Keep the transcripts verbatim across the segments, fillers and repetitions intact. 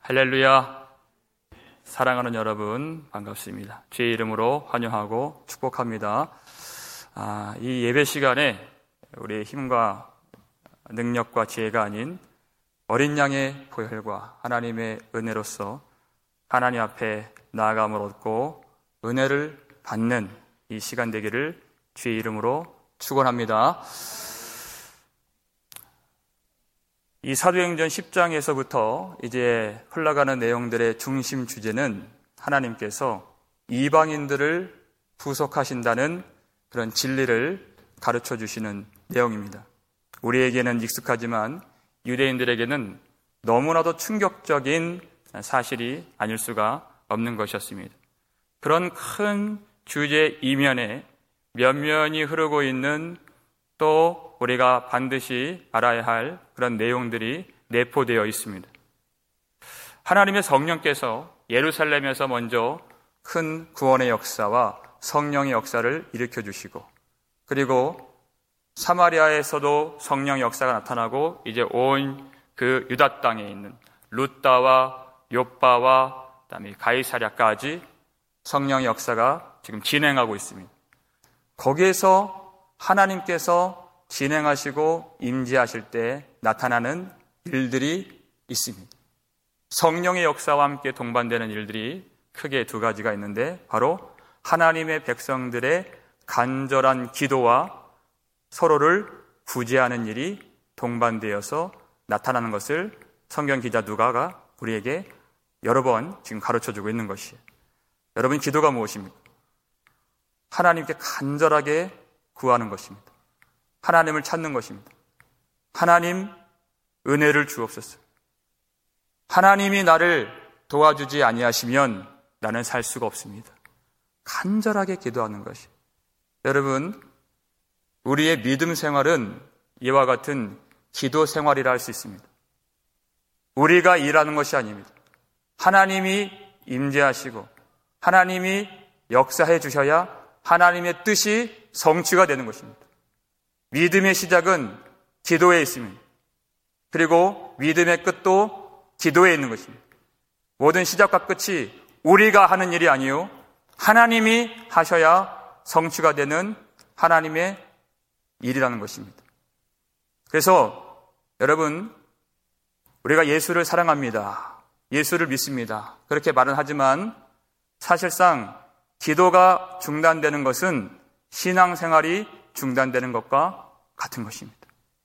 할렐루야. 사랑하는 여러분 반갑습니다. 주의 이름으로 환영하고 축복합니다. 아, 이 예배 시간에 우리의 힘과 능력과 지혜가 아닌 어린 양의 보혈과 하나님의 은혜로서 하나님 앞에 나아감을 얻고 은혜를 받는 이 시간 되기를 주의 이름으로 축원합니다. 이 사도행전 십 장에서부터 이제 흘러가는 내용들의 중심 주제는 하나님께서 이방인들을 구속하신다는 그런 진리를 가르쳐 주시는 내용입니다. 우리에게는 익숙하지만 유대인들에게는 너무나도 충격적인 사실이 아닐 수가 없는 것이었습니다. 그런 큰 주제 이면에 면면이 흐르고 있는 또 우리가 반드시 알아야 할 그런 내용들이 내포되어 있습니다. 하나님의 성령께서 예루살렘에서 먼저 큰 구원의 역사와 성령의 역사를 일으켜 주시고, 그리고 사마리아에서도 성령의 역사가 나타나고 이제 온 그 유다 땅에 있는 루다와 욥바와 그다음에 가이사랴까지 성령의 역사가 지금 진행하고 있습니다. 거기에서 하나님께서 진행하시고 임재하실 때 나타나는 일들이 있습니다. 성령의 역사와 함께 동반되는 일들이 크게 두 가지가 있는데, 바로 하나님의 백성들의 간절한 기도와 서로를 구제하는 일이 동반되어서 나타나는 것을 성경 기자 누가가 우리에게 여러 번 지금 가르쳐주고 있는 것이에요. 여러분, 기도가 무엇입니까? 하나님께 간절하게 구하는 것입니다. 하나님을 찾는 것입니다. 하나님, 은혜를 주옵소서. 하나님이 나를 도와주지 아니하시면 나는 살 수가 없습니다. 간절하게 기도하는 것이. 여러분, 우리의 믿음 생활은 이와 같은 기도 생활이라 할 수 있습니다. 우리가 일하는 것이 아닙니다. 하나님이 임재하시고 하나님이 역사해 주셔야 하나님의 뜻이 성취가 되는 것입니다. 믿음의 시작은 기도에 있습니다. 그리고 믿음의 끝도 기도에 있는 것입니다. 모든 시작과 끝이 우리가 하는 일이 아니요, 하나님이 하셔야 성취가 되는 하나님의 일이라는 것입니다. 그래서 여러분, 우리가 예수를 사랑합니다, 예수를 믿습니다, 그렇게 말은 하지만 사실상 기도가 중단되는 것은 신앙생활이 중단되는 것과 같은 것입니다.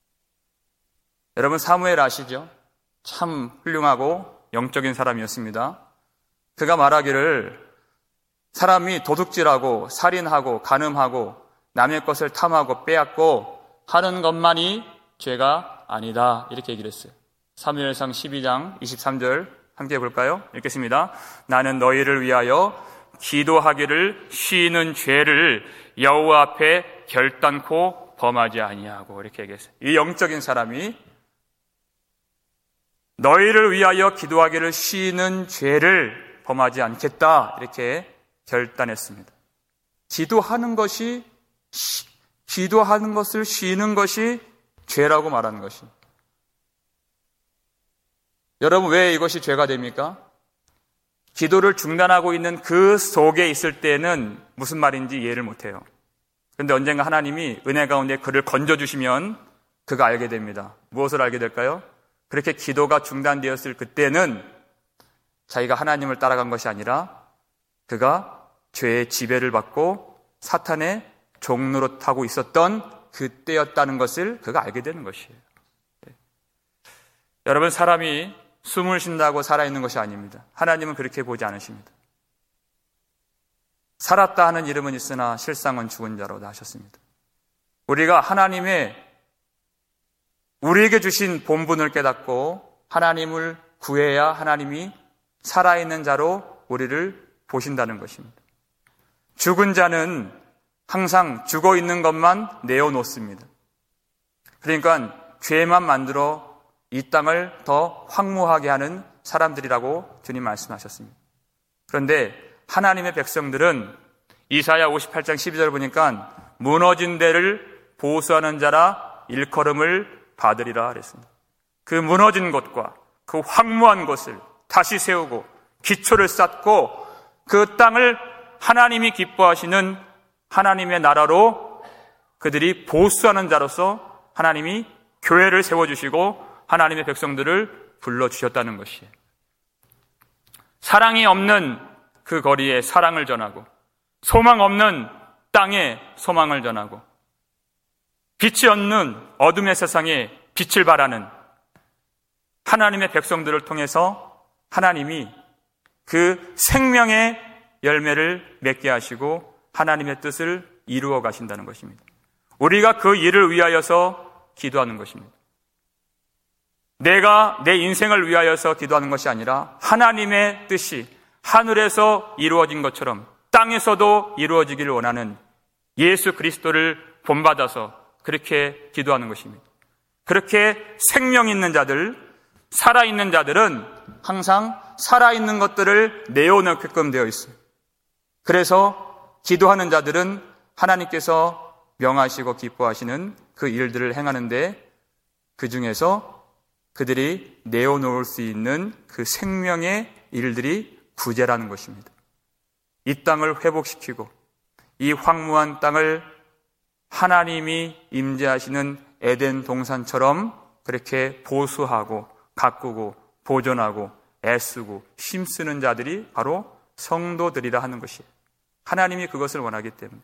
여러분, 사무엘 아시죠? 참 훌륭하고 영적인 사람이었습니다. 그가 말하기를 사람이 도둑질하고 살인하고 간음하고 남의 것을 탐하고 빼앗고 하는 것만이 죄가 아니다, 이렇게 얘기를 했어요. 사무엘상 십이 장 이십삼 절 함께 볼까요? 읽겠습니다. 나는 너희를 위하여 기도하기를 쉬는 죄를 여호와 앞에 결단코 범하지 아니하고, 이렇게 얘기했어요. 이 영적인 사람이 너희를 위하여 기도하기를 쉬는 죄를 범하지 않겠다, 이렇게 결단했습니다. 기도하는 것이 기도하는 것을 쉬는 것이 죄라고 말하는 것입니다. 여러분, 왜 이것이 죄가 됩니까? 기도를 중단하고 있는 그 속에 있을 때는 무슨 말인지 이해를 못해요. 그런데 언젠가 하나님이 은혜 가운데 그를 건져주시면 그가 알게 됩니다. 무엇을 알게 될까요? 그렇게 기도가 중단되었을 그때는 자기가 하나님을 따라간 것이 아니라 그가 죄의 지배를 받고 사탄의 종노릇하고 있었던 그때였다는 것을 그가 알게 되는 것이에요. 네. 여러분, 사람이 숨을 쉰다고 살아있는 것이 아닙니다. 하나님은 그렇게 보지 않으십니다. 살았다 하는 이름은 있으나 실상은 죽은 자로다 하셨습니다. 우리가 하나님의 우리에게 주신 본분을 깨닫고 하나님을 구해야 하나님이 살아있는 자로 우리를 보신다는 것입니다. 죽은 자는 항상 죽어 있는 것만 내어놓습니다. 그러니까 죄만 만들어 이 땅을 더 황무하게 하는 사람들이라고 주님 말씀하셨습니다. 그런데 하나님의 백성들은 이사야 오십팔 장 십이 절 보니까 무너진 데를 보수하는 자라 일컬음을 받으리라 그랬습니다. 그 무너진 곳과 그 황무한 곳을 다시 세우고 기초를 쌓고 그 땅을 하나님이 기뻐하시는 하나님의 나라로 그들이 보수하는 자로서 하나님이 교회를 세워주시고 하나님의 백성들을 불러주셨다는 것이에요. 사랑이 없는 그 거리에 사랑을 전하고 소망 없는 땅에 소망을 전하고 빛이 없는 어둠의 세상에 빛을 발하는 하나님의 백성들을 통해서 하나님이 그 생명의 열매를 맺게 하시고 하나님의 뜻을 이루어 가신다는 것입니다. 우리가 그 일을 위하여서 기도하는 것입니다. 내가 내 인생을 위하여서 기도하는 것이 아니라 하나님의 뜻이 하늘에서 이루어진 것처럼 땅에서도 이루어지기를 원하는 예수 그리스도를 본받아서 그렇게 기도하는 것입니다. 그렇게 생명 있는 자들, 살아있는 자들은 항상 살아있는 것들을 내어놓게끔 되어 있어요. 그래서 기도하는 자들은 하나님께서 명하시고 기뻐하시는 그 일들을 행하는데 그 중에서 그들이 내어놓을 수 있는 그 생명의 일들이 구제라는 것입니다. 이 땅을 회복시키고 이 황무한 땅을 하나님이 임재하시는 에덴 동산처럼 그렇게 보수하고 가꾸고 보존하고 애쓰고 힘쓰는 자들이 바로 성도들이라 하는 것이에요. 하나님이 그것을 원하기 때문에.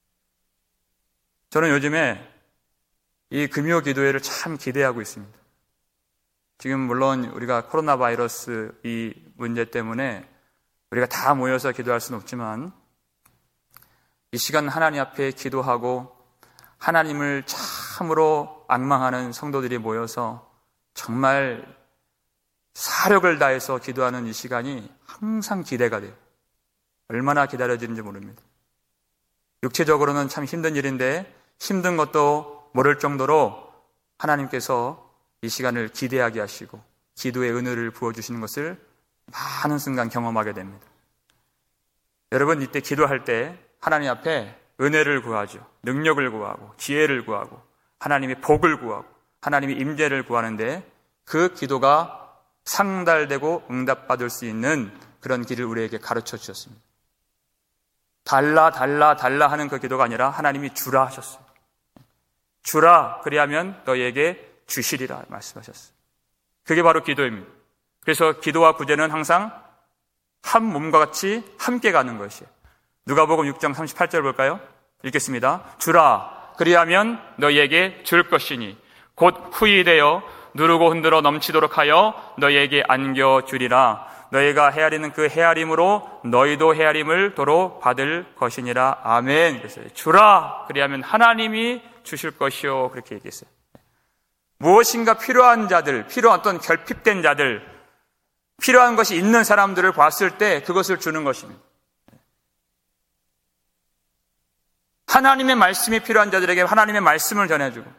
저는 요즘에 이 금요 기도회를 참 기대하고 있습니다. 지금 물론 우리가 코로나 바이러스 이 문제 때문에 우리가 다 모여서 기도할 수는 없지만 이 시간 하나님 앞에 기도하고 하나님을 참으로 앙망하는 성도들이 모여서 정말 사력을 다해서 기도하는 이 시간이 항상 기대가 돼요. 얼마나 기다려지는지 모릅니다. 육체적으로는 참 힘든 일인데 힘든 것도 모를 정도로 하나님께서 이 시간을 기대하게 하시고 기도의 은혜를 부어주시는 것을 많은 순간 경험하게 됩니다. 여러분 이때 기도할 때 하나님 앞에 은혜를 구하죠. 능력을 구하고 지혜를 구하고 하나님의 복을 구하고 하나님의 임재를 구하는데 그 기도가 상달되고 응답받을 수 있는 그런 길을 우리에게 가르쳐 주셨습니다. 달라 달라 달라 하는 그 기도가 아니라 하나님이 주라 하셨어요. 주라 그리하면 너희에게 주시리라 말씀하셨어요. 그게 바로 기도입니다. 그래서 기도와 구제는 항상 한 몸과 같이 함께 가는 것이에요. 누가복음 육 장 삼십팔 절 볼까요? 읽겠습니다. 주라 그리하면 너희에게 줄 것이니 곧 후이되어 누르고 흔들어 넘치도록 하여 너희에게 안겨주리라. 너희가 헤아리는 그 헤아림으로 너희도 헤아림을 도로 받을 것이니라. 아멘. 그래서 주라 그리하면 하나님이 주실 것이요 그렇게 얘기했어요. 무엇인가 필요한 자들, 필요한 어떤 결핍된 자들, 필요한 것이 있는 사람들을 봤을 때 그것을 주는 것입니다. 하나님의 말씀이 필요한 자들에게 하나님의 말씀을 전해주고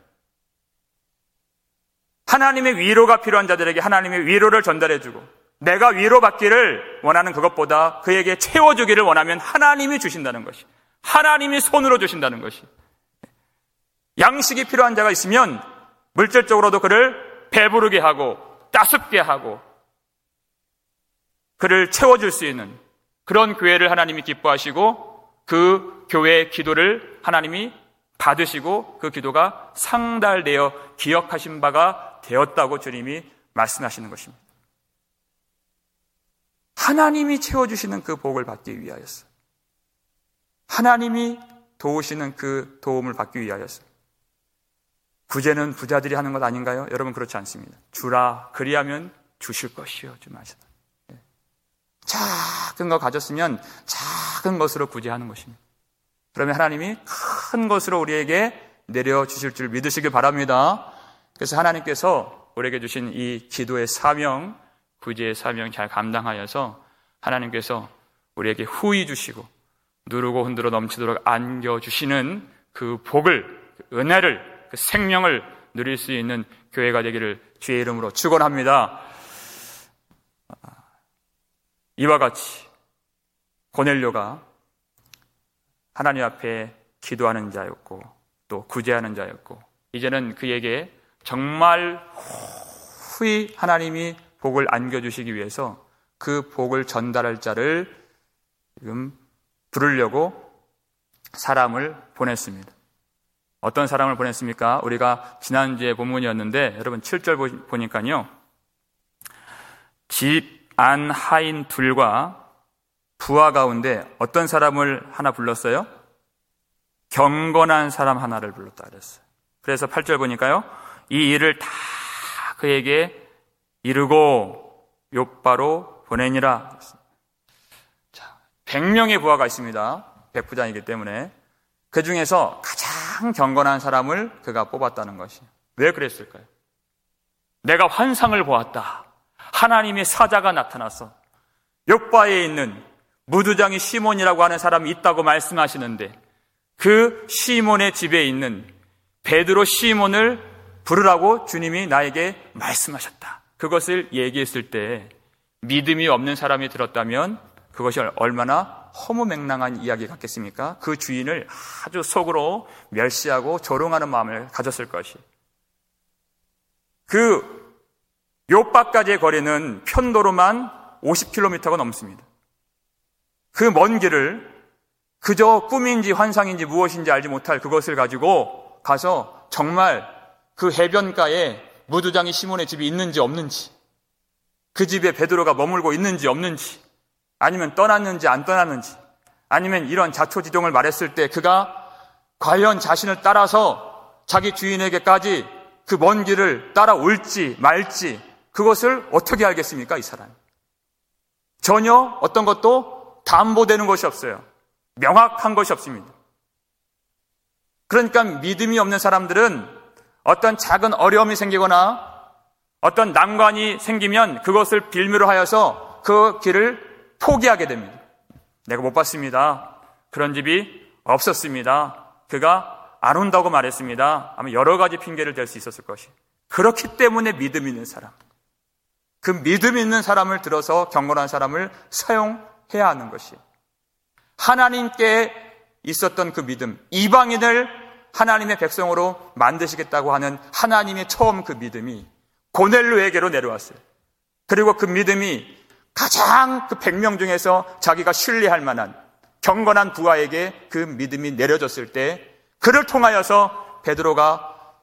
하나님의 위로가 필요한 자들에게 하나님의 위로를 전달해주고 내가 위로받기를 원하는 그것보다 그에게 채워주기를 원하면 하나님이 주신다는 것이 하나님이 손으로 주신다는 것이 양식이 필요한 자가 있으면 물질적으로도 그를 배부르게 하고 따숩게 하고 그를 채워줄 수 있는 그런 교회를 하나님이 기뻐하시고 그 교회의 기도를 하나님이 받으시고 그 기도가 상달되어 기억하신 바가 되었다고 주님이 말씀하시는 것입니다. 하나님이 채워주시는 그 복을 받기 위하여서 하나님이 도우시는 그 도움을 받기 위하여서 구제는 부자들이 하는 것 아닌가요? 여러분 그렇지 않습니다. 주라 그리하면 주실 것이요 좀 하시다. 작은 거 가졌으면 작은 것으로 구제하는 것입니다. 그러면 하나님이 큰 것으로 우리에게 내려주실 줄 믿으시길 바랍니다. 그래서 하나님께서 우리에게 주신 이 기도의 사명, 구제의 사명 잘 감당하여서 하나님께서 우리에게 후히 주시고 누르고 흔들어 넘치도록 안겨주시는 그 복을, 그 은혜를, 그 생명을 누릴 수 있는 교회가 되기를 주의 이름으로 축원합니다. 이와 같이 고넬료가 하나님 앞에 기도하는 자였고 또 구제하는 자였고 이제는 그에게 정말 후히 하나님이 복을 안겨주시기 위해서 그 복을 전달할 자를 지금 부르려고 사람을 보냈습니다. 어떤 사람을 보냈습니까? 우리가 지난주에 본문이었는데 여러분 칠 절 보니까요. 집 안 하인 둘과 부하 가운데 어떤 사람을 하나 불렀어요? 경건한 사람 하나를 불렀다 그랬어요. 그래서 팔 절 보니까요. 이 일을 다 그에게 이르고 욥바로 보내니라. 자, 백 명의 부하가 있습니다. 백부장이기 때문에. 그 중에서 가장 경건한 사람을 그가 뽑았다는 것이에요. 왜 그랬을까요? 내가 환상을 보았다. 하나님의 사자가 나타나서 욥바에 있는 무두장이 시몬이라고 하는 사람이 있다고 말씀하시는데 그 시몬의 집에 있는 베드로 시몬을 부르라고 주님이 나에게 말씀하셨다. 그것을 얘기했을 때 믿음이 없는 사람이 들었다면 그것이 얼마나 허무맹랑한 이야기 같겠습니까? 그 주인을 아주 속으로 멸시하고 조롱하는 마음을 가졌을 것이. 그 욥바까지의 거리는 편도로만 오십 킬로미터가 넘습니다. 그 먼 길을 그저 꿈인지 환상인지 무엇인지 알지 못할 그것을 가지고 가서 정말 그 해변가에 무두장이 시몬의 집이 있는지 없는지, 그 집에 베드로가 머물고 있는지 없는지, 아니면 떠났는지 안 떠났는지, 아니면 이런 자초지종을 말했을 때 그가 과연 자신을 따라서 자기 주인에게까지 그 먼 길을 따라올지 말지 그것을 어떻게 알겠습니까? 이 사람 전혀 어떤 것도 담보되는 것이 없어요. 명확한 것이 없습니다. 그러니까 믿음이 없는 사람들은 어떤 작은 어려움이 생기거나 어떤 난관이 생기면 그것을 빌미로 하여서 그 길을 포기하게 됩니다. 내가 못 봤습니다. 그런 집이 없었습니다. 그가 안 온다고 말했습니다. 아마 여러 가지 핑계를 댈 수 있었을 것이. 그렇기 때문에 믿음 있는 사람, 그 믿음 있는 사람을 들어서 경건한 사람을 사용해야 하는 것이 하나님께 있었던 그 믿음, 이방인을 하나님의 백성으로 만드시겠다고 하는 하나님의 처음 그 믿음이 고넬료에게로 내려왔어요. 그리고 그 믿음이 가장 그 백 명 중에서 자기가 신뢰할 만한 경건한 부하에게 그 믿음이 내려졌을 때 그를 통하여서 베드로가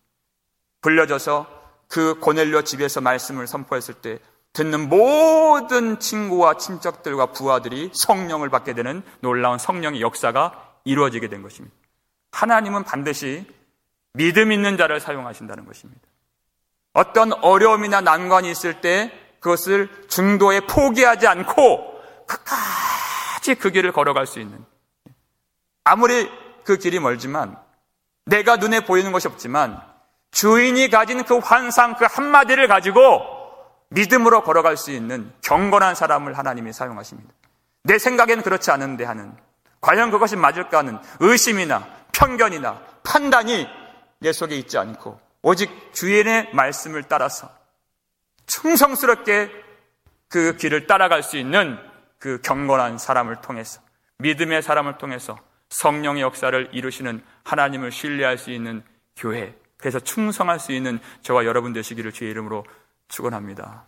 불려져서 그 고넬료 집에서 말씀을 선포했을 때 듣는 모든 친구와 친척들과 부하들이 성령을 받게 되는 놀라운 성령의 역사가 이루어지게 된 것입니다. 하나님은 반드시 믿음 있는 자를 사용하신다는 것입니다. 어떤 어려움이나 난관이 있을 때 그것을 중도에 포기하지 않고 끝까지 그 길을 걸어갈 수 있는, 아무리 그 길이 멀지만 내가 눈에 보이는 것이 없지만 주인이 가진 그 환상 그 한마디를 가지고 믿음으로 걸어갈 수 있는 경건한 사람을 하나님이 사용하십니다. 내 생각에는 그렇지 않은데 하는, 과연 그것이 맞을까 하는 의심이나 편견이나 판단이 내 속에 있지 않고 오직 주인의 말씀을 따라서 충성스럽게 그 길을 따라갈 수 있는 그 경건한 사람을 통해서, 믿음의 사람을 통해서 성령의 역사를 이루시는 하나님을 신뢰할 수 있는 교회, 그래서 충성할 수 있는 저와 여러분 되시기를 주의 이름으로 축원합니다.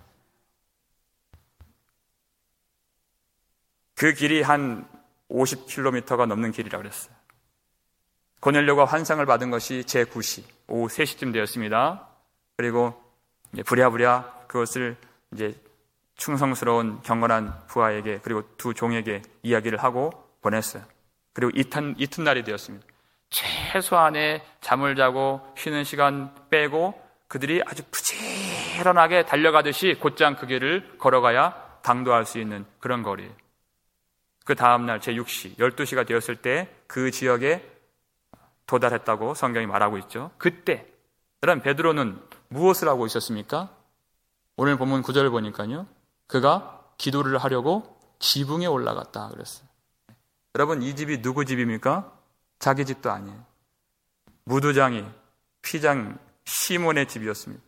그 길이 한 오십 킬로미터가 넘는 길이라고 그랬어요. 고넬료가 환상을 받은 것이 제구 시 오후 세 시쯤 되었습니다. 그리고 이제 부랴부랴 그것을 이제 충성스러운 경건한 부하에게 그리고 두 종에게 이야기를 하고 보냈어요. 그리고 이튿, 이튿날이 되었습니다. 최소한의 잠을 자고 쉬는 시간 빼고 그들이 아주 부지런하게 달려가듯이 곧장 그 길을 걸어가야 당도할 수 있는 그런 거리예요. 그 다음날 제육 시, 열두 시가 되었을 때 그 지역에 도달했다고 성경이 말하고 있죠. 그때 여러분 베드로는 무엇을 하고 있었습니까? 오늘 본문 구 절을 보니까요, 그가 기도를 하려고 지붕에 올라갔다 그랬어요. 여러분 이 집이 누구 집입니까? 자기 집도 아니에요. 무두장이 피장 시몬의 집이었습니다.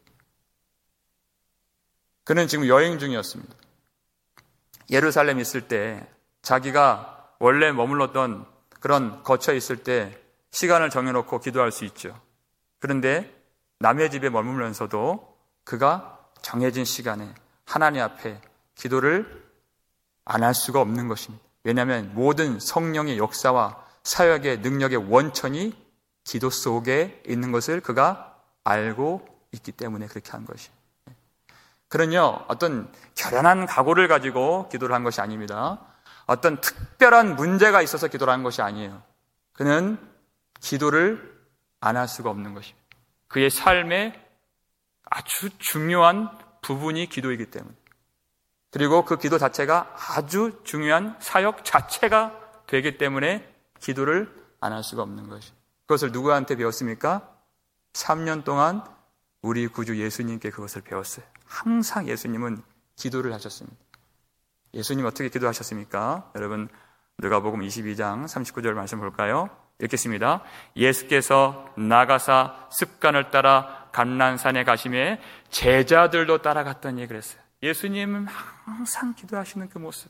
그는 지금 여행 중이었습니다. 예루살렘에 있을 때 자기가 원래 머물렀던 그런 거처에 있을 때 시간을 정해놓고 기도할 수 있죠. 그런데 남의 집에 머물면서도 그가 정해진 시간에 하나님 앞에 기도를 안 할 수가 없는 것입니다. 왜냐하면 모든 성령의 역사와 사역의 능력의 원천이 기도 속에 있는 것을 그가 알고 있기 때문에 그렇게 한 것이에요. 그는요, 어떤 결연한 각오를 가지고 기도를 한 것이 아닙니다. 어떤 특별한 문제가 있어서 기도를 한 것이 아니에요. 그는 기도를 안 할 수가 없는 것입니다. 그의 삶의 아주 중요한 부분이 기도이기 때문에, 그리고 그 기도 자체가 아주 중요한 사역 자체가 되기 때문에 기도를 안 할 수가 없는 것이에요. 그것을 누구한테 배웠습니까? 삼 년 동안 우리 구주 예수님께 그것을 배웠어요. 항상 예수님은 기도를 하셨습니다. 예수님 어떻게 기도하셨습니까? 여러분, 누가복음 이십이 장 삼십구 절 말씀 볼까요? 읽겠습니다. 예수께서 나가사 습관을 따라 감난산에 가시매 제자들도 따라갔더니 그랬어요. 예수님은 항상 기도하시는 그 모습.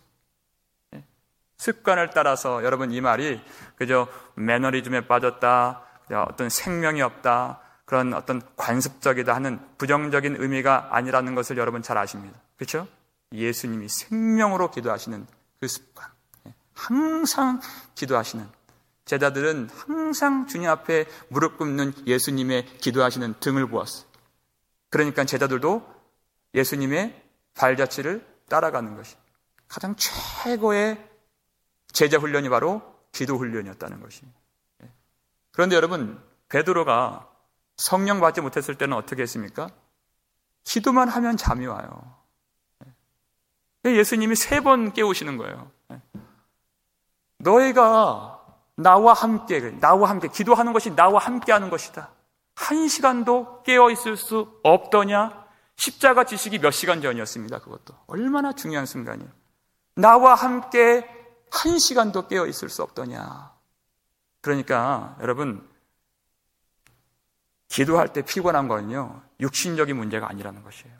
습관을 따라서, 여러분, 이 말이 그저 매너리즘에 빠졌다, 어떤 생명이 없다, 그런 어떤 관습적이다 하는 부정적인 의미가 아니라는 것을 여러분 잘 아십니다. 그렇죠? 예수님이 생명으로 기도하시는 그 습관, 항상 기도하시는, 제자들은 항상 주님 앞에 무릎 꿇는 예수님의 기도하시는 등을 보았어요. 그러니까 제자들도 예수님의 발자취를 따라가는 것이 가장 최고의 제자 훈련이 바로 기도 훈련이었다는 것입니다. 그런데 여러분, 베드로가 성령 받지 못했을 때는 어떻게 했습니까? 기도만 하면 잠이 와요. 예수님이 세 번 깨우시는 거예요. 너희가 나와 함께, 나와 함께, 기도하는 것이 나와 함께 하는 것이다. 한 시간도 깨어 있을 수 없더냐? 십자가 지시기 몇 시간 전이었습니다. 그것도 얼마나 중요한 순간이에요. 나와 함께 한 시간도 깨어 있을 수 없더냐. 그러니까 여러분, 기도할 때 피곤한 거는요, 육신적인 문제가 아니라는 것이에요.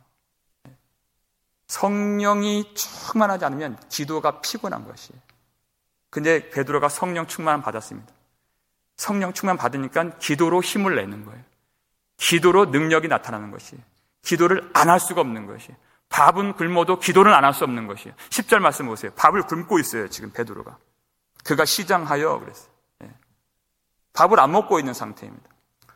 성령이 충만하지 않으면 기도가 피곤한 것이에요. 근데 베드로가 성령 충만 받았습니다. 성령 충만 받으니까 기도로 힘을 내는 거예요. 기도로 능력이 나타나는 것이에요. 기도를 안 할 수가 없는 것이에요. 밥은 굶어도 기도는 안 할 수 없는 것이에요. 십 절 말씀 보세요. 밥을 굶고 있어요, 지금 베드로가. 그가 시장하여 그랬어요. 예. 밥을 안 먹고 있는 상태입니다.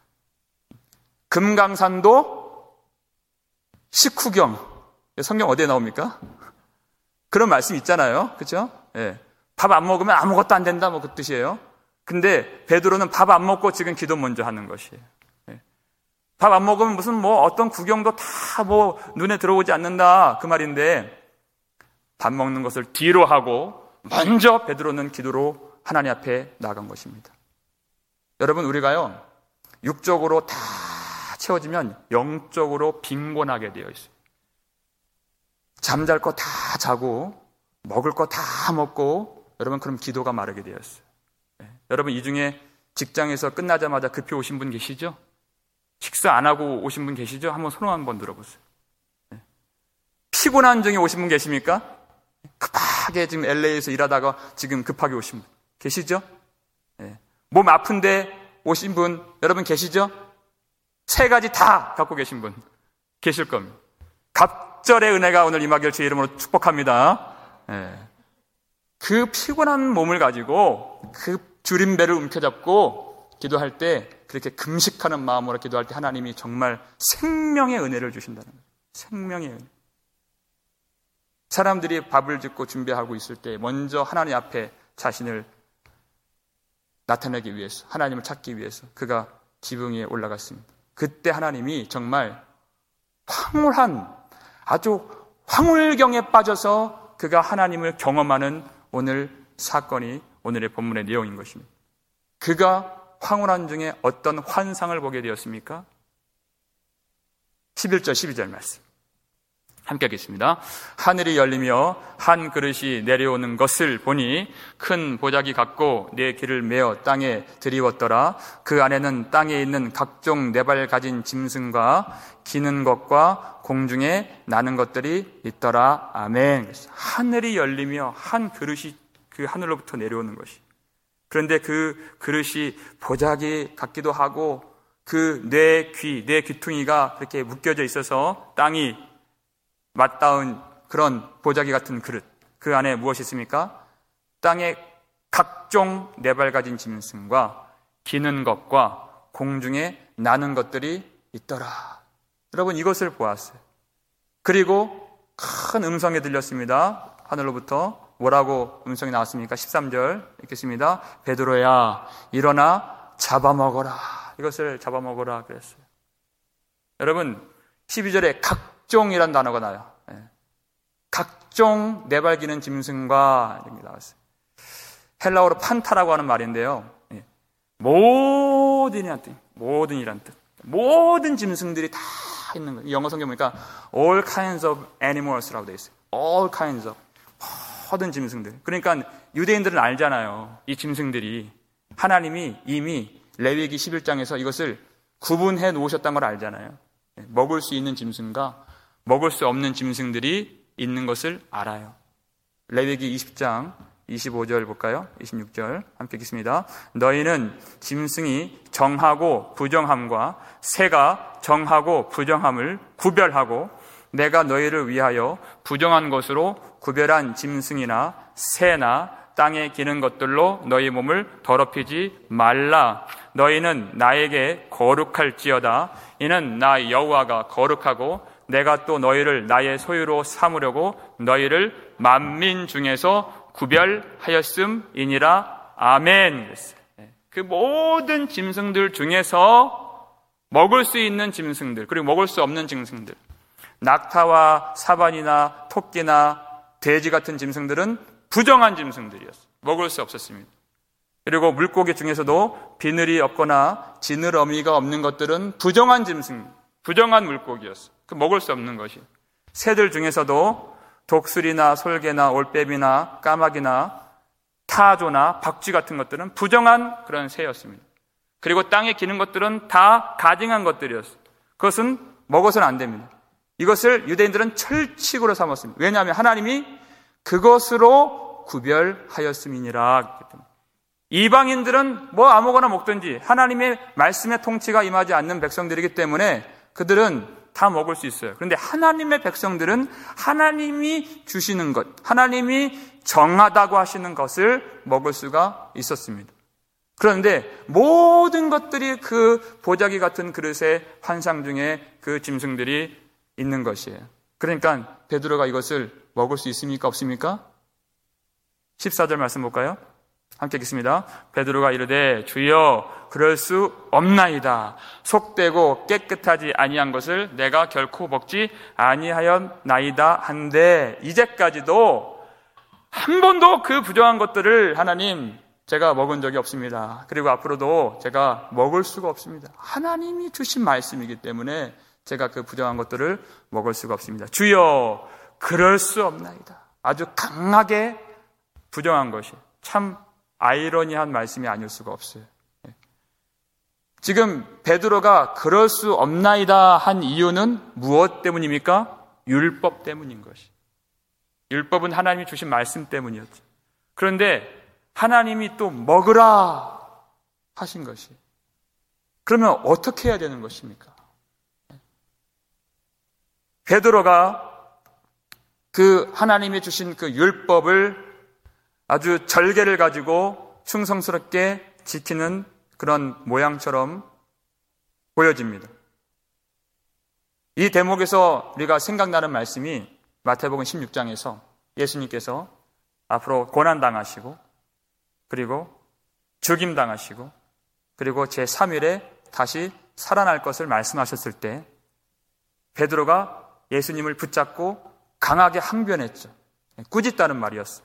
금강산도 식후경. 성경 어디에 나옵니까? 그런 말씀 있잖아요. 그렇죠? 예. 밥 안 먹으면 아무것도 안 된다, 뭐 그 뜻이에요. 근데 베드로는 밥 안 먹고 지금 기도 먼저 하는 것이에요. 예. 밥 안 먹으면 무슨 뭐 어떤 구경도 다 뭐 눈에 들어오지 않는다, 그 말인데, 밥 먹는 것을 뒤로 하고 먼저 베드로는 기도로 하나님 앞에 나간 것입니다. 여러분, 우리가요, 육적으로 다 채워지면 영적으로 빈곤하게 되어 있어요. 잠잘 거 다 자고 먹을 거 다 먹고, 여러분, 그럼 기도가 마르게 되었어요. 네. 여러분, 이 중에 직장에서 끝나자마자 급히 오신 분 계시죠? 식사 안 하고 오신 분 계시죠? 한번 손 한번 들어보세요. 네. 피곤한 중에 오신 분 계십니까? 급하게 지금 엘에이에서 일하다가 지금 급하게 오신 분 계시죠? 네. 몸 아픈데 오신 분 여러분 계시죠? 세 가지 다 갖고 계신 분 계실 겁니다. 갑절의 은혜가 오늘 임하기를 제 이름으로 축복합니다. 네. 그 피곤한 몸을 가지고 그 주림배를 움켜잡고 기도할 때, 그렇게 금식하는 마음으로 기도할 때 하나님이 정말 생명의 은혜를 주신다는 거예요. 생명의 은혜. 사람들이 밥을 짓고 준비하고 있을 때 먼저 하나님 앞에 자신을 나타내기 위해서, 하나님을 찾기 위해서 그가 지붕 위에 올라갔습니다. 그때 하나님이 정말 황홀한, 아주 황홀경에 빠져서 그가 하나님을 경험하는 오늘 사건이 오늘의 본문의 내용인 것입니다. 그가 황홀한 중에 어떤 환상을 보게 되었습니까? 십일 절 십이 절 말씀 함께 하겠습니다. 하늘이 열리며 한 그릇이 내려오는 것을 보니 큰 보자기 같고 네 길을 메어 땅에 들이웠더라. 그 안에는 땅에 있는 각종 네 발 가진 짐승과 기는 것과 공중에 나는 것들이 있더라. 아멘. 하늘이 열리며 한 그릇이 그 하늘로부터 내려오는 것이. 그런데 그 그릇이 보자기 같기도 하고 그 네 귀, 네 귀퉁이가 그렇게 묶여져 있어서 땅이 맞닿은 그런 보자기 같은 그릇, 그 안에 무엇이 있습니까? 땅에 각종 네발 가진 짐승과 기는 것과 공중에 나는 것들이 있더라. 여러분, 이것을 보았어요. 그리고 큰 음성이 들렸습니다. 하늘로부터 뭐라고 음성이 나왔습니까? 십삼 절 읽겠습니다. 베드로야, 일어나 잡아먹어라. 이것을 잡아먹어라 그랬어요. 여러분, 십이 절에 각종이란 단어가 나와요. 각종 네발기는 짐승과 이렇게 나왔어요. 헬라어로 판타라고 하는 말인데요. 모든이란 뜻, 모든이란 뜻. 모든 짐승들이 다 있는 거예요. 영어 성경 보니까 all kinds of animals라고 되어 있어요. all kinds of. 모든 짐승들. 그러니까 유대인들은 알잖아요. 이 짐승들이 하나님이 이미 레위기 십일 장에서 이것을 구분해 놓으셨다는 걸 알잖아요. 먹을 수 있는 짐승과 먹을 수 없는 짐승들이 있는 것을 알아요. 레위기 이십 장 이십오 절 볼까요? 이십육 절 함께 읽겠습니다. 너희는 짐승이 정하고 부정함과 새가 정하고 부정함을 구별하고 내가 너희를 위하여 부정한 것으로 구별한 짐승이나 새나 땅에 기는 것들로 너희 몸을 더럽히지 말라. 너희는 나에게 거룩할지어다. 이는 나 여호와가 거룩하고 내가 또 너희를 나의 소유로 삼으려고 너희를 만민 중에서 구별하였음이니라. 아멘. 그 모든 짐승들 중에서 먹을 수 있는 짐승들, 그리고 먹을 수 없는 짐승들, 낙타와 사반이나 토끼나 돼지 같은 짐승들은 부정한 짐승들이었어요. 먹을 수 없었습니다. 그리고 물고기 중에서도 비늘이 없거나 지느러미가 없는 것들은 부정한 짐승, 부정한 물고기였어요. 그 먹을 수 없는 것이. 새들 중에서도 독수리나 솔개나 올빼미나 까마귀나 타조나 박쥐 같은 것들은 부정한 그런 새였습니다. 그리고 땅에 기는 것들은 다 가증한 것들이었어요. 그것은 먹어서는 안 됩니다. 이것을 유대인들은 철칙으로 삼았습니다. 왜냐하면 하나님이 그것으로 구별하였음이니라. 이방인들은 뭐 아무거나 먹든지 하나님의 말씀의 통치가 임하지 않는 백성들이기 때문에 그들은 다 먹을 수 있어요. 그런데 하나님의 백성들은 하나님이 주시는 것, 하나님이 정하다고 하시는 것을 먹을 수가 있었습니다. 그런데 모든 것들이 그 보자기 같은 그릇의 환상 중에 그 짐승들이 있는 것이에요. 그러니까 베드로가 이것을 먹을 수 있습니까? 없습니까? 십사 절 말씀 볼까요? 함께 읽겠습니다. 베드로가 이르되 주여 그럴 수 없나이다. 속되고 깨끗하지 아니한 것을 내가 결코 먹지 아니하였나이다 한데 이제까지도 한 번도 그 부정한 것들을 하나님 제가 먹은 적이 없습니다. 그리고 앞으로도 제가 먹을 수가 없습니다. 하나님이 주신 말씀이기 때문에 제가 그 부정한 것들을 먹을 수가 없습니다. 주여 그럴 수 없나이다. 아주 강하게 부정한 것이 참 아이러니한 말씀이 아닐 수가 없어요. 지금 베드로가 그럴 수 없나이다 한 이유는 무엇 때문입니까? 율법 때문인 것이. 율법은 하나님이 주신 말씀 때문이었죠. 그런데 하나님이 또 먹으라 하신 것이. 그러면 어떻게 해야 되는 것입니까? 베드로가 그 하나님이 주신 그 율법을 아주 절개를 가지고 충성스럽게 지키는 그런 모양처럼 보여집니다. 이 대목에서 우리가 생각나는 말씀이 마태복음 십육 장에서 예수님께서 앞으로 고난당하시고 그리고 죽임당하시고 그리고 제삼 일에 다시 살아날 것을 말씀하셨을 때 베드로가 예수님을 붙잡고 강하게 항변했죠. 꾸짖다는 말이었어요.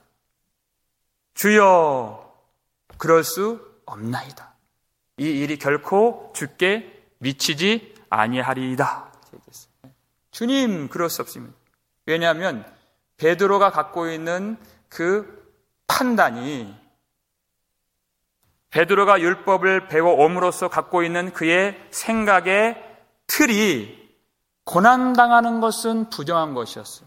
주여 그럴 수 없나이다. 이 일이 결코 주께 미치지 아니하리이다. 주님 그럴 수 없습니다. 왜냐하면 베드로가 갖고 있는 그 판단이 베드로가 율법을 배워옴으로써 갖고 있는 그의 생각의 틀이 고난당하는 것은 부정한 것이었어요.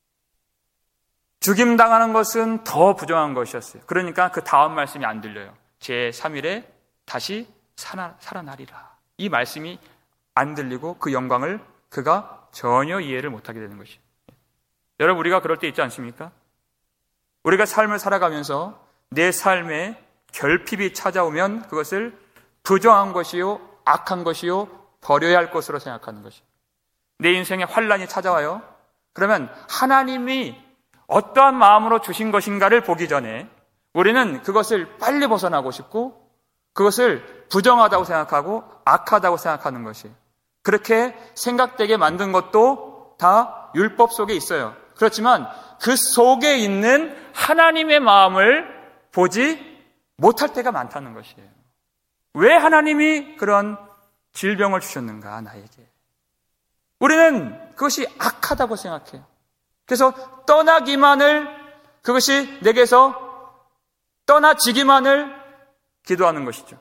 죽임당하는 것은 더 부정한 것이었어요. 그러니까 그 다음 말씀이 안 들려요. 제삼 일에 다시 살아, 살아나리라. 이 말씀이 안 들리고 그 영광을 그가 전혀 이해를 못하게 되는 것이에요. 여러분, 우리가 그럴 때 있지 않습니까? 우리가 삶을 살아가면서 내 삶에 결핍이 찾아오면 그것을 부정한 것이요, 악한 것이요, 버려야 할 것으로 생각하는 것이요. 내 인생에 환란이 찾아와요. 그러면 하나님이 어떠한 마음으로 주신 것인가를 보기 전에 우리는 그것을 빨리 벗어나고 싶고 그것을 부정하다고 생각하고 악하다고 생각하는 것이에요. 그렇게 생각되게 만든 것도 다 율법 속에 있어요. 그렇지만 그 속에 있는 하나님의 마음을 보지 못할 때가 많다는 것이에요. 왜 하나님이 그런 질병을 주셨는가, 나에게? 우리는 그것이 악하다고 생각해요. 그래서 떠나기만을, 그것이 내게서 떠나지기만을 기도하는 것이죠.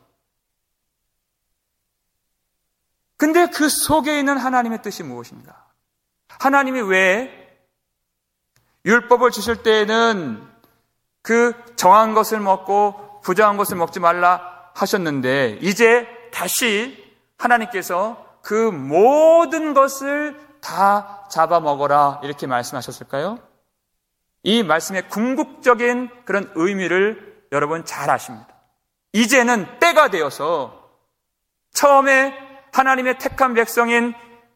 근데 그 속에 있는 하나님의 뜻이 무엇인가? 하나님이 왜 율법을 주실 때에는 그 정한 것을 먹고 부정한 것을 먹지 말라 하셨는데 이제 다시 하나님께서 그 모든 것을 다 잡아먹어라 이렇게 말씀하셨을까요? 이 말씀의 궁극적인 그런 의미를 여러분 잘 아십니다. 이제는 때가 되어서 처음에 하나님의 택한 백성인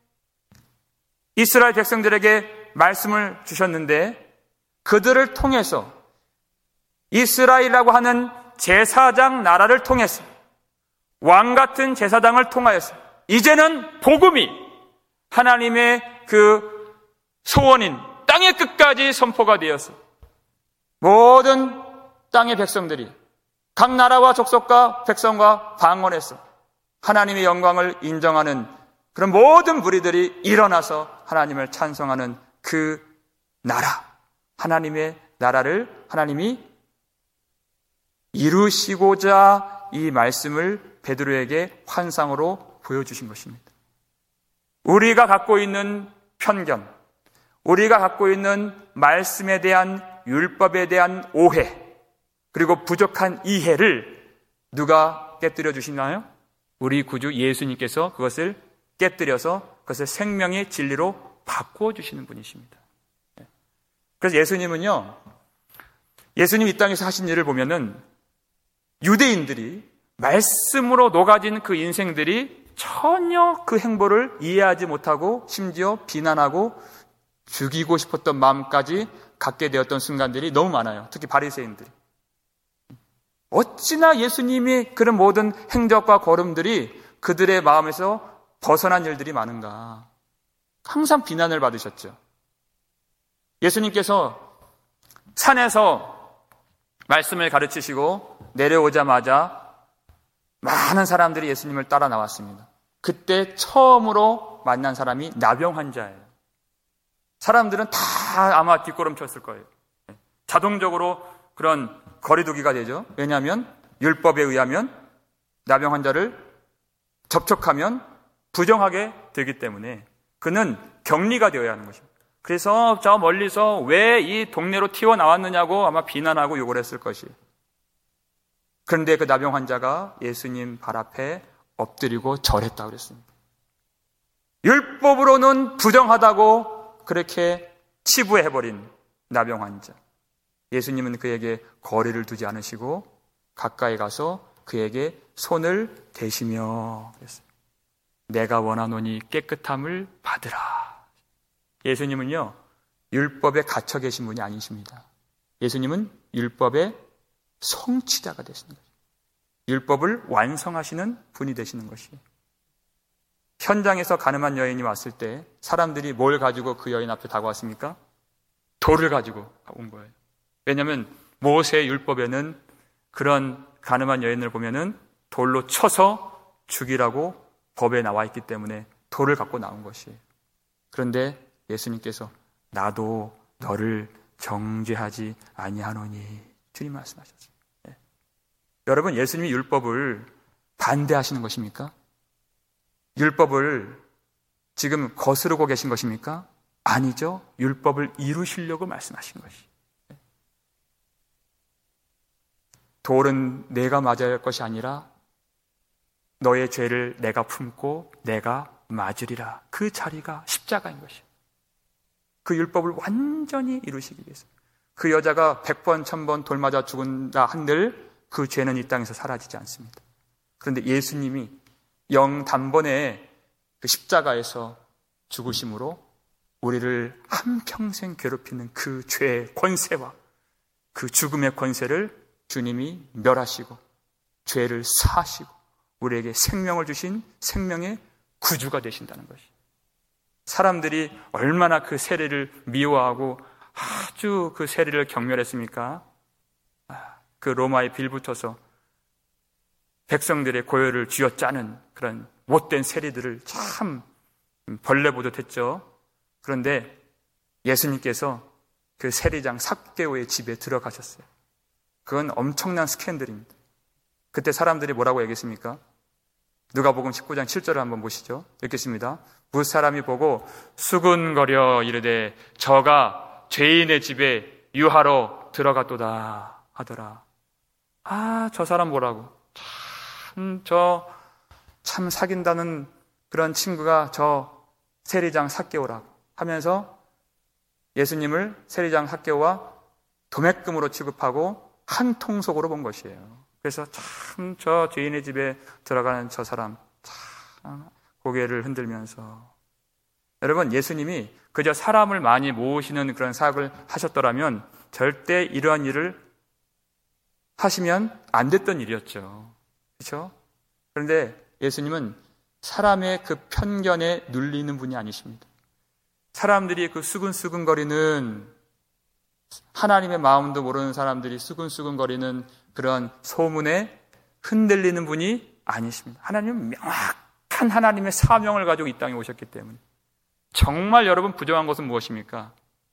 이스라엘 백성들에게 말씀을 주셨는데 그들을 통해서 이스라엘이라고 하는 제사장 나라를 통해서 왕 같은 제사장을 통하여서 이제는 복음이 하나님의 그 소원인 땅의 끝까지 선포가 되어서 모든 땅의 백성들이 각 나라와 족속과 백성과 방언에서 하나님의 영광을 인정하는 그런 모든 무리들이 일어나서 하나님을 찬송하는 그 나라, 하나님의 나라를 하나님이 이루시고자 이 말씀을 베드로에게 환상으로 보여주신 것입니다. 우리가 갖고 있는 편견, 우리가 갖고 있는 말씀에 대한 율법에 대한 오해, 그리고 부족한 이해를 누가 깨뜨려 주시나요? 우리 구주 예수님께서 그것을 깨뜨려서 그것을 생명의 진리로 바꾸어 주시는 분이십니다. 그래서 예수님은요, 예수님 이 땅에서 하신 일을 보면은 유대인들이 말씀으로 녹아진 그 인생들이 전혀 그 행보를 이해하지 못하고 심지어 비난하고 죽이고 싶었던 마음까지 갖게 되었던 순간들이 너무 많아요. 특히 바리새인들이. 어찌나 예수님이 그런 모든 행적과 걸음들이 그들의 마음에서 벗어난 일들이 많은가. 항상 비난을 받으셨죠. 예수님께서 산에서 말씀을 가르치시고 내려오자마자 많은 사람들이 예수님을 따라 나왔습니다. 그때 처음으로 만난 사람이 나병 환자예요. 사람들은 다 아마 뒷걸음쳤을 거예요. 자동적으로 그런 거리두기가 되죠. 왜냐하면 율법에 의하면 나병 환자를 접촉하면 부정하게 되기 때문에 그는 격리가 되어야 하는 것입니다. 그래서 저 멀리서 왜 이 동네로 튀어나왔느냐고 아마 비난하고 욕을 했을 것이에요. 그런데 그 나병 환자가 예수님 발 앞에 엎드리고 절했다고 그랬습니다. 율법으로는 부정하다고 그렇게 치부해버린 나병 환자. 예수님은 그에게 거리를 두지 않으시고 가까이 가서 그에게 손을 대시며 그랬어요. 내가 원하노니 깨끗함을 받으라. 예수님은요, 율법에 갇혀 계신 분이 아니십니다. 예수님은 율법의 성취자가 되시는 거죠. 율법을 완성하시는 분이 되시는 것이에요. 현장에서 가늠한 여인이 왔을 때 사람들이 뭘 가지고 그 여인 앞에 다가왔습니까? 돌을 가지고 온 거예요. 왜냐하면 모세의 율법에는 그런 가늠한 여인을 보면은 돌로 쳐서 죽이라고 법에 나와 있기 때문에 돌을 갖고 나온 것이에요. 그런데 예수님께서 나도 너를 정죄하지 아니하노니 주님 말씀하셨어요. 네. 여러분, 예수님이 율법을 반대하시는 것입니까? 율법을 지금 거스르고 계신 것입니까? 아니죠. 율법을 이루시려고 말씀하신 것이. 돌은 내가 맞아야 할 것이 아니라 너의 죄를 내가 품고 내가 맞으리라. 그 자리가 십자가인 것이에요. 그 율법을 완전히 이루시기 위해서. 그 여자가 백 번, 천 번 돌 맞아 죽은다 한들 그 죄는 이 땅에서 사라지지 않습니다. 그런데 예수님이 영 단번에 그 십자가에서 죽으심으로 우리를 한평생 괴롭히는 그 죄의 권세와 그 죽음의 권세를 주님이 멸하시고 죄를 사하시고 우리에게 생명을 주신 생명의 구주가 되신다는 것이. 사람들이 얼마나 그 세례를 미워하고 아주 그 세례를 경멸했습니까? 그 로마에 빌붙어서 백성들의 고열을 쥐어짜는 그런 못된 세리들을 참 벌레 보듯 했죠. 그런데 예수님께서 그 세리장 삭개오의 집에 들어가셨어요. 그건 엄청난 스캔들입니다. 그때 사람들이 뭐라고 얘기했습니까? 누가복음 십구 장 칠 절을 한번 보시죠. 읽겠습니다. 무사람이 보고 수군거려 이르되 저가 죄인의 집에 유하러 들어갔도다 하더라. 아, 저 사람 뭐라고? 참, 저, 참 사귄다는 그런 친구가 저 세리장 삭개오라고 하면서 예수님을 세리장 삭개오와 도매금으로 취급하고 한 통속으로 본 것이에요. 그래서 참 저 죄인의 집에 들어가는 저 사람 참 고개를 흔들면서. 여러분, 예수님이 그저 사람을 많이 모으시는 그런 사역을 하셨더라면 절대 이러한 일을 하시면 안 됐던 일이었죠. 그렇죠? 그런데 예수님은 사람의 그 편견에 눌리는 분이 아니십니다. 사람들이 그 수근수근거리는, 하나님의 마음도 모르는 사람들이 수근수근거리는 그런 소문에 흔들리는 분이 아니십니다. 하나님은 명확한 하나님의 사명을 가지고 이 땅에 오셨기 때문에. 정말 여러분 부정한 것은 무엇입니까?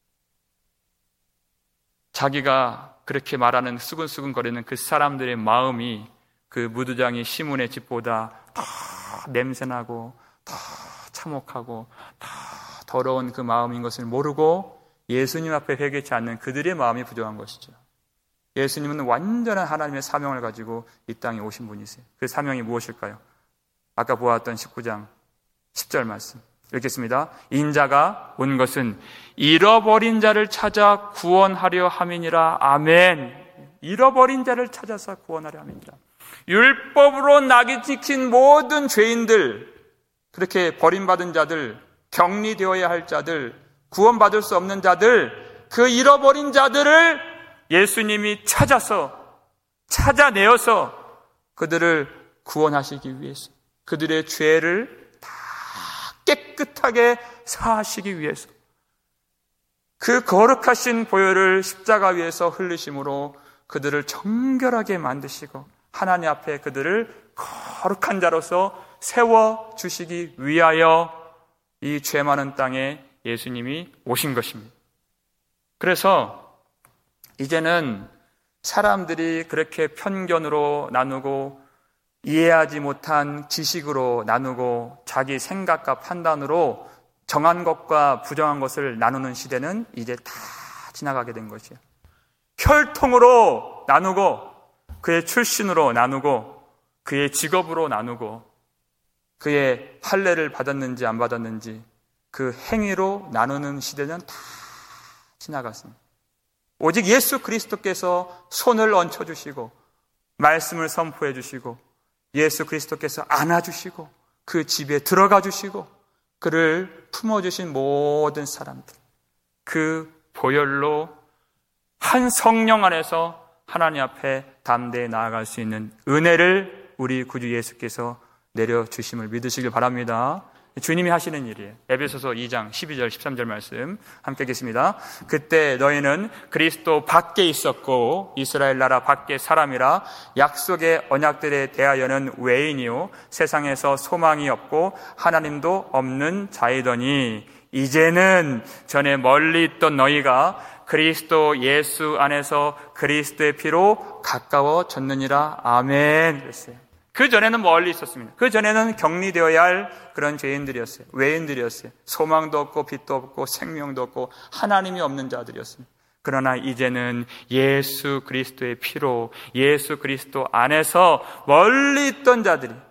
자기가 그렇게 말하는 수근수근거리는 그 사람들의 마음이 그 무두장이 시문의 집보다 더 냄새나고 더 참혹하고 더 더러운 그 마음인 것을 모르고 예수님 앞에 회개치 않는 그들의 마음이 부정한 것이죠. 예수님은 완전한 하나님의 사명을 가지고 이 땅에 오신 분이세요. 그 사명이 무엇일까요? 아까 보았던 십구 장 십 절 말씀 읽겠습니다. 인자가 온 것은 잃어버린 자를 찾아 구원하려 함이니라. 아멘. 잃어버린 자를 찾아서 구원하려 함이니라. 율법으로 낙이 찍힌 모든 죄인들, 그렇게 버림받은 자들, 격리되어야 할 자들, 구원받을 수 없는 자들, 그 잃어버린 자들을 예수님이 찾아서, 찾아내어서 그들을 구원하시기 위해서, 그들의 죄를 다 깨끗하게 사하시기 위해서 그 거룩하신 보혈을 십자가 위에서 흘리심으로 그들을 정결하게 만드시고 하나님 앞에 그들을 거룩한 자로서 세워주시기 위하여 이 죄 많은 땅에 예수님이 오신 것입니다. 그래서 이제는 사람들이 그렇게 편견으로 나누고 이해하지 못한 지식으로 나누고 자기 생각과 판단으로 정한 것과 부정한 것을 나누는 시대는 이제 다 지나가게 된 것이에요. 혈통으로 나누고 그의 출신으로 나누고 그의 직업으로 나누고 그의 할례를 받았는지 안 받았는지 그 행위로 나누는 시대는 다 지나갔습니다. 오직 예수 그리스도께서 손을 얹혀주시고 말씀을 선포해 주시고 예수 그리스도께서 안아주시고 그 집에 들어가 주시고 그를 품어주신 모든 사람들, 그 보혈로 한 성령 안에서 하나님 앞에 담대히 나아갈 수 있는 은혜를 우리 구주 예수께서 내려주심을 믿으시길 바랍니다. 주님이 하시는 일이에요. 에베소서 이 장 십이 절 십삼 절 말씀 함께 읽겠습니다. 그때 너희는 그리스도 밖에 있었고 이스라엘 나라 밖에 사람이라 약속의 언약들에 대하여는 외인이요 세상에서 소망이 없고 하나님도 없는 자이더니 이제는 전에 멀리 있던 너희가 그리스도 예수 안에서 그리스도의 피로 가까워졌느니라. 아멘. 그랬어요. 그 전에는 멀리 있었습니다. 그 전에는 격리되어야 할 그런 죄인들이었어요. 외인들이었어요. 소망도 없고 빛도 없고 생명도 없고 하나님이 없는 자들이었습니다. 그러나 이제는 예수 그리스도의 피로 예수 그리스도 안에서 멀리 있던 자들이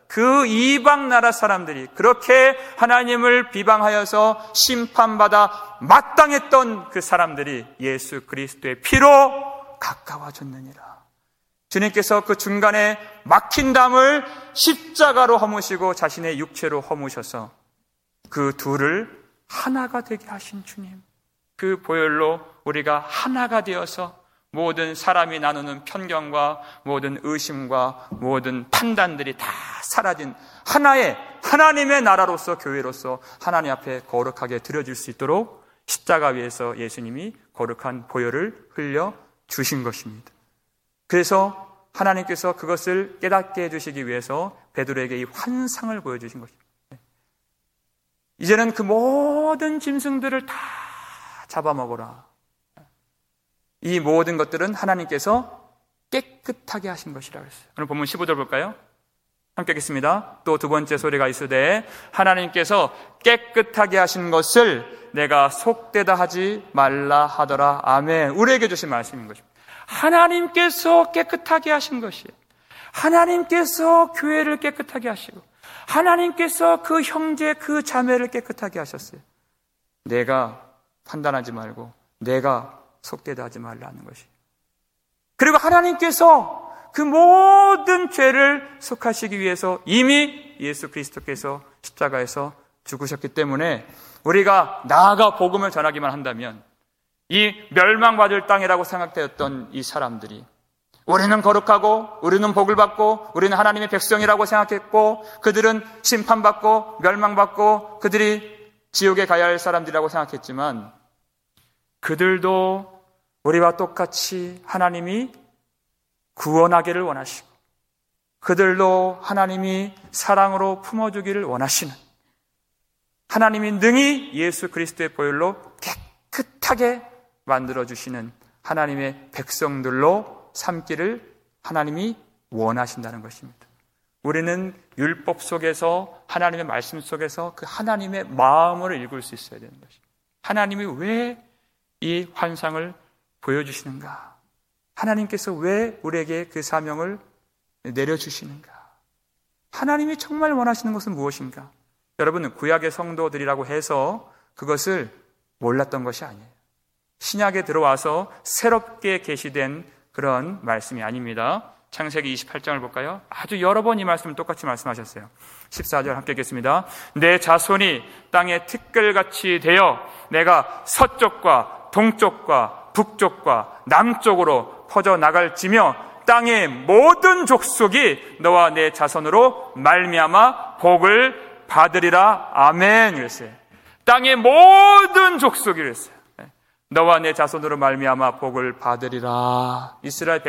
그 이방 나라 사람들이 그렇게 하나님을 비방하여서 심판받아 마땅했던 그 사람들이 예수 그리스도의 피로 가까워졌느니라. 주님께서 그 중간에 막힌 담을 십자가로 허무시고 자신의 육체로 허무셔서 그 둘을 하나가 되게 하신 주님, 그 보혈로 우리가 하나가 되어서 모든 사람이 나누는 편견과 모든 의심과 모든 판단들이 다 사라진 하나의 하나님의 나라로서 교회로서 하나님 앞에 거룩하게 드려질 수 있도록 십자가 위에서 예수님이 거룩한 보혈을 흘려 주신 것입니다. 그래서 하나님께서 그것을 깨닫게 해주시기 위해서 베드로에게 이 환상을 보여주신 것입니다. 이제는 그 모든 짐승들을 다 잡아먹어라. 이 모든 것들은 하나님께서 깨끗하게 하신 것이라고 했어요. 오늘 본문 십오 절 볼까요? 함께 읽겠습니다. 또 두 번째 소리가 있으되 하나님께서 깨끗하게 하신 것을 내가 속되다 하지 말라 하더라. 아멘. 우리에게 주신 말씀인 것입니다. 하나님께서 깨끗하게 하신 것이에요. 하나님께서 교회를 깨끗하게 하시고 하나님께서 그 형제 그 자매를 깨끗하게 하셨어요. 내가 판단하지 말고 내가 속되다 하지 말라는 것이. 그리고 하나님께서 그 모든 죄를 속하시기 위해서 이미 예수 그리스도께서 십자가에서 죽으셨기 때문에 우리가 나아가 복음을 전하기만 한다면 이 멸망받을 땅이라고 생각되었던 이 사람들이 우리는 거룩하고 우리는 복을 받고 우리는 하나님의 백성이라고 생각했고 그들은 심판받고 멸망받고 그들이 지옥에 가야 할 사람들이라고 생각했지만 그들도 우리와 똑같이 하나님이 구원하기를 원하시고 그들도 하나님이 사랑으로 품어주기를 원하시는 하나님이 능히 예수 그리스도의 보혈로 깨끗하게 만들어주시는 하나님의 백성들로 삼기를 하나님이 원하신다는 것입니다. 우리는 율법 속에서 하나님의 말씀 속에서 그 하나님의 마음을 읽을 수 있어야 되는 것입니다. 하나님이 왜 이 환상을 보여주시는가? 하나님께서 왜 우리에게 그 사명을 내려주시는가? 하나님이 정말 원하시는 것은 무엇인가? 여러분, 구약의 성도들이라고 해서 그것을 몰랐던 것이 아니에요. 신약에 들어와서 새롭게 계시된 그런 말씀이 아닙니다. 창세기 이십팔 장을 볼까요? 아주 여러 번 이 말씀을 똑같이 말씀하셨어요. 십사 절 함께 읽겠습니다. 내 자손이 땅에 티끌같이 되어 내가 서쪽과 동쪽과 북쪽과 남쪽으로 퍼져나갈지며 땅의 모든 족속이 너와 내 자손으로 말미암아 복을 받으리라. 아멘. 그랬어요. 땅의 모든 족속이 그랬어요. 너와 내 자손으로 말미암아 복을 받으리라. 이스라엘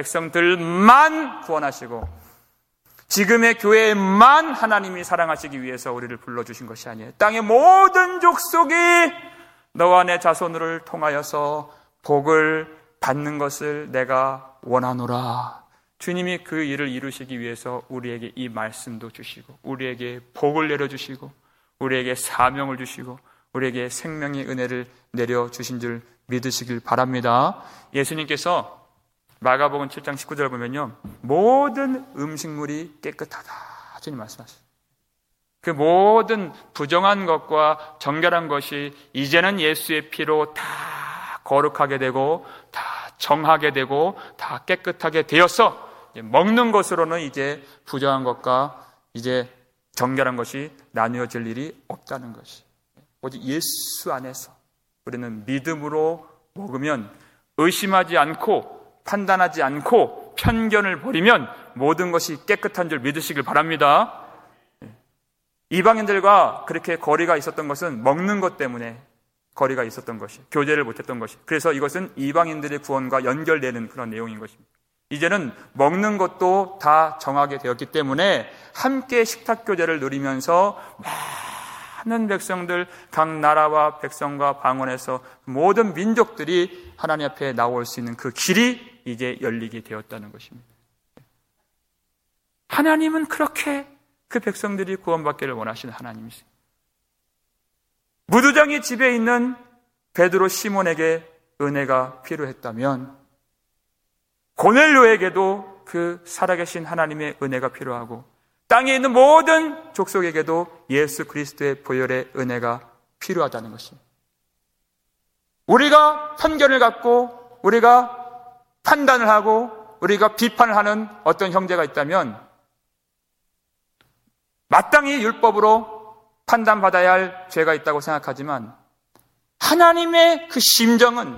백성들만 구원하시고 지금의 교회만 하나님이 사랑하시기 위해서 우리를 불러주신 것이 아니에요. 땅의 모든 족속이 너와 내 자손을 통하여서 복을 받는 것을 내가 원하노라. 주님이 그 일을 이루시기 위해서 우리에게 이 말씀도 주시고 우리에게 복을 내려주시고 우리에게 사명을 주시고 우리에게 생명의 은혜를 내려주신 줄 믿으시길 바랍니다. 예수님께서 마가복음 칠 장 십구 절 보면요, 모든 음식물이 깨끗하다 주님 말씀하셨어요. 그 모든 부정한 것과 정결한 것이 이제는 예수의 피로 다 거룩하게 되고 다 정하게 되고 다 깨끗하게 되어서 먹는 것으로는 이제 부정한 것과 이제 정결한 것이 나누어질 일이 없다는 것이. 오직 예수 안에서 우리는 믿음으로 먹으면 의심하지 않고 판단하지 않고 편견을 버리면 모든 것이 깨끗한 줄 믿으시길 바랍니다. 이방인들과 그렇게 거리가 있었던 것은 먹는 것 때문에 거리가 있었던 것이, 교제를 못했던 것이. 그래서 이것은 이방인들의 구원과 연결되는 그런 내용인 것입니다. 이제는 먹는 것도 다 정하게 되었기 때문에 함께 식탁 교제를 누리면서 많은 백성들, 각 나라와 백성과 방언에서 모든 민족들이 하나님 앞에 나올 수 있는 그 길이 이제 열리게 되었다는 것입니다. 하나님은 그렇게 그 백성들이 구원받기를 원하시는 하나님이세요. 무두장이 집에 있는 베드로 시몬에게 은혜가 필요했다면 고넬료에게도 그 살아계신 하나님의 은혜가 필요하고 땅에 있는 모든 족속에게도 예수 그리스도의 보혈의 은혜가 필요하다는 것입니다. 우리가 편견을 갖고 우리가 판단을 하고 우리가 비판을 하는 어떤 형제가 있다면 마땅히 율법으로 판단받아야 할 죄가 있다고 생각하지만 하나님의 그 심정은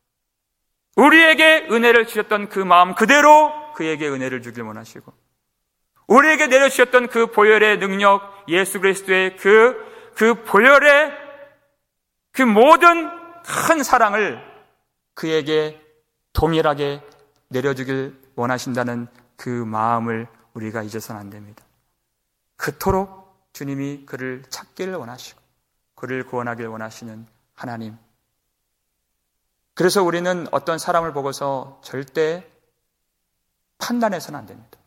우리에게 은혜를 주셨던 그 마음 그대로 그에게 은혜를 주길 원하시고 우리에게 내려주셨던 그 보혈의 능력, 예수 그리스도의 그, 그 보혈의 그 모든 큰 사랑을 그에게 동일하게 내려주길 원하신다는 그 마음을 우리가 잊어서는 안 됩니다. 그토록 주님이 그를 찾기를 원하시고 그를 구원하길 원하시는 하나님. 그래서 우리는 어떤 사람을 보고서 절대 판단해서는 안 됩니다.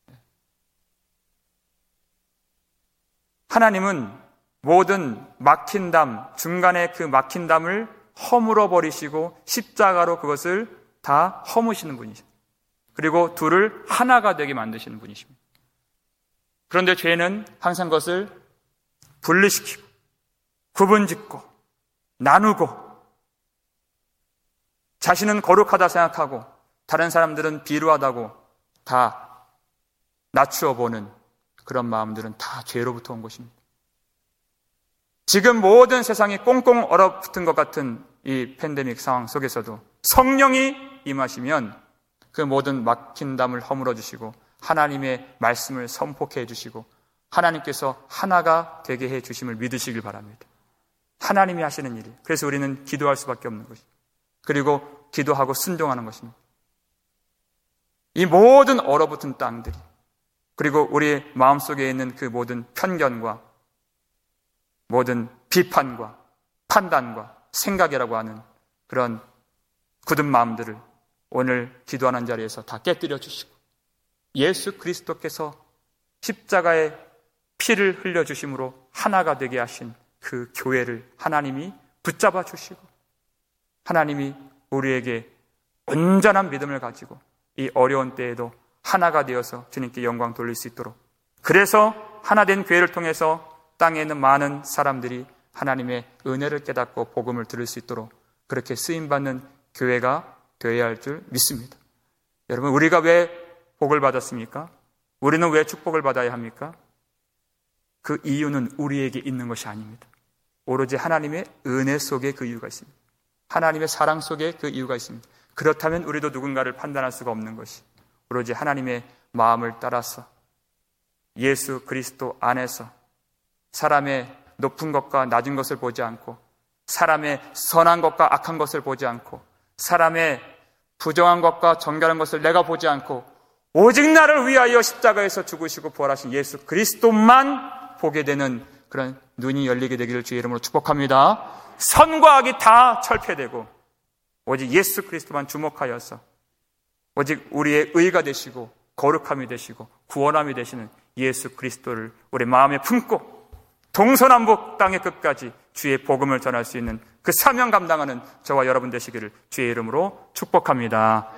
하나님은 모든 막힌 담, 중간에 그 막힌 담을 허물어 버리시고 십자가로 그것을 다 허무시는 분이십니다. 그리고 둘을 하나가 되게 만드시는 분이십니다. 그런데 죄는 항상 그것을 분리시키고 구분짓고 나누고 자신은 거룩하다 생각하고 다른 사람들은 비루하다고 다 낮추어 보는 그런 마음들은 다 죄로부터 온 것입니다. 지금 모든 세상이 꽁꽁 얼어붙은 것 같은 이 팬데믹 상황 속에서도 성령이 임하시면 그 모든 막힌 담을 허물어 주시고 하나님의 말씀을 선포케 해주시고 하나님께서 하나가 되게 해주심을 믿으시길 바랍니다. 하나님이 하시는 일이. 그래서 우리는 기도할 수밖에 없는 것입니다. 그리고 기도하고 순종하는 것입니다. 이 모든 얼어붙은 땅들이 그리고 우리 마음속에 있는 그 모든 편견과 모든 비판과 판단과 생각이라고 하는 그런 굳은 마음들을 오늘 기도하는 자리에서 다 깨뜨려 주시고 예수 그리스도께서 십자가에 피를 흘려주심으로 하나가 되게 하신 그 교회를 하나님이 붙잡아 주시고 하나님이 우리에게 온전한 믿음을 가지고 이 어려운 때에도 하나가 되어서 주님께 영광 돌릴 수 있도록 그래서 하나된 교회를 통해서 땅에 있는 많은 사람들이 하나님의 은혜를 깨닫고 복음을 들을 수 있도록 그렇게 쓰임받는 교회가 되어야 할 줄 믿습니다. 여러분 우리가 왜 복을 받았습니까? 우리는 왜 축복을 받아야 합니까? 그 이유는 우리에게 있는 것이 아닙니다. 오로지 하나님의 은혜 속에 그 이유가 있습니다. 하나님의 사랑 속에 그 이유가 있습니다. 그렇다면 우리도 누군가를 판단할 수가 없는 것이 오로지 하나님의 마음을 따라서 예수 그리스도 안에서 사람의 높은 것과 낮은 것을 보지 않고 사람의 선한 것과 악한 것을 보지 않고 사람의 부정한 것과 정결한 것을 내가 보지 않고 오직 나를 위하여 십자가에서 죽으시고 부활하신 예수 그리스도만 보게 되는 그런 눈이 열리게 되기를 주의 이름으로 축복합니다. 선과 악이 다 철폐되고 오직 예수 그리스도만 주목하여서 오직 우리의 의가 되시고 거룩함이 되시고 구원함이 되시는 예수 그리스도를 우리 마음에 품고 동서남북 땅의 끝까지 주의 복음을 전할 수 있는 그 사명 감당하는 저와 여러분 되시기를 주의 이름으로 축복합니다.